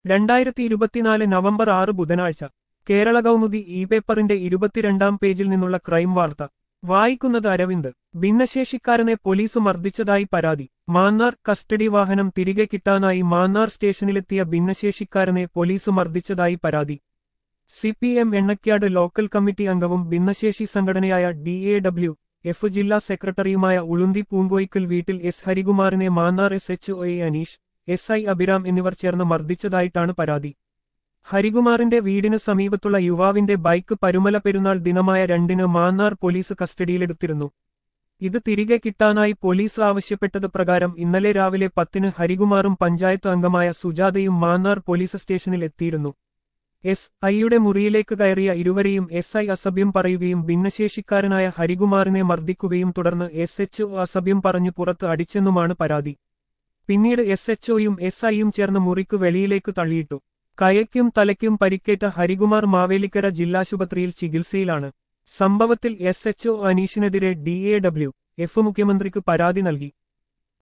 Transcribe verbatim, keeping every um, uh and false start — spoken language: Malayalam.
രണ്ടായിരത്തി ഇരുപത്തിനാല് നവംബർ ആറ് ബുധനാഴ്ച കേരള കൗമുദി ഇ പേപ്പറിന്റെ ഇരുപത്തിരണ്ടാം പേജിൽ നിന്നുള്ള ക്രൈം വാർത്ത വായിക്കുന്നത് അരവിന്ദ്. ഭിന്നശേഷിക്കാരനെ പോലീസ് മർദ്ദിച്ചതായി പരാതി. മാന്നാർ കസ്റ്റഡി വാഹനം തിരികെ കിട്ടാനായി മാന്നാർ സ്റ്റേഷനിലെത്തിയ ഭിന്നശേഷിക്കാരനെ പോലീസ് മർദ്ദിച്ചതായി പരാതി. C P M Ennakkad local committee അംഗവും ഭിന്നശേഷി സംഘടനയായ ഡി എ ഡബ്ല്യു എഫ് ജില്ലാ സെക്രട്ടറിയുമായ ഉളുന്തി പൂങ്കോയിക്കൽ വീട്ടിൽ എസ് ഹരികുമാറിനെ Mannar S H O A Aneesh, S I Abhiram എന്നിവർ ചേർന്ന് മർദ്ദിച്ചതായിട്ടാണ് പരാതി. ഹരികുമാറിന്റെ വീടിന് സമീപത്തുള്ള യുവാവിന്റെ ബൈക്ക് പരുമല പെരുന്നാൾ ദിനമായ രണ്ടിന് മാന്നാർ പോലീസ് കസ്റ്റഡിയിലെടുത്തിരുന്നു. ഇത് തിരികെ കിട്ടാനായി പോലീസ് ആവശ്യപ്പെട്ടത് പ്രകാരം ഇന്നലെ രാവിലെ പത്തിന് ഹരികുമാറും പഞ്ചായത്ത് അംഗമായ സുജാതയും മാന്നാർ പോലീസ് സ്റ്റേഷനിൽ എത്തിയിരുന്നു. എസ് ഐയുടെ മുറിയിലേക്ക് കയറിയ ഇരുവരെയും എസ് ഐ അസഭ്യം പറയുകയും ഭിന്നശേഷിക്കാരനായ ഹരികുമാറിനെ മർദ്ദിക്കുകയും തുടർന്ന് എസ് എച്ച് ഒ അസഭ്യം പറഞ്ഞു പുറത്ത് അടിച്ചെന്നുമാണ് പരാതി. പിന്നീട് എസ് എച്ച് ഒയും എസ് ഐയും ചേർന്ന് മുറിക്ക് വെളിയിലേക്ക് തള്ളിയിട്ടു. കയയ്ക്കും തലയ്ക്കും പരിക്കേറ്റ ഹരികുമാർ മാവേലിക്കര ജില്ലാശുപത്രിയിൽ ചികിത്സയിലാണ്. സംഭവത്തിൽ എസ് എച്ച് ഒ അനീഷിനെതിരെ ഡി എ ഡബ്ല്യു എഫ് മുഖ്യമന്ത്രിക്ക് പരാതി നൽകി.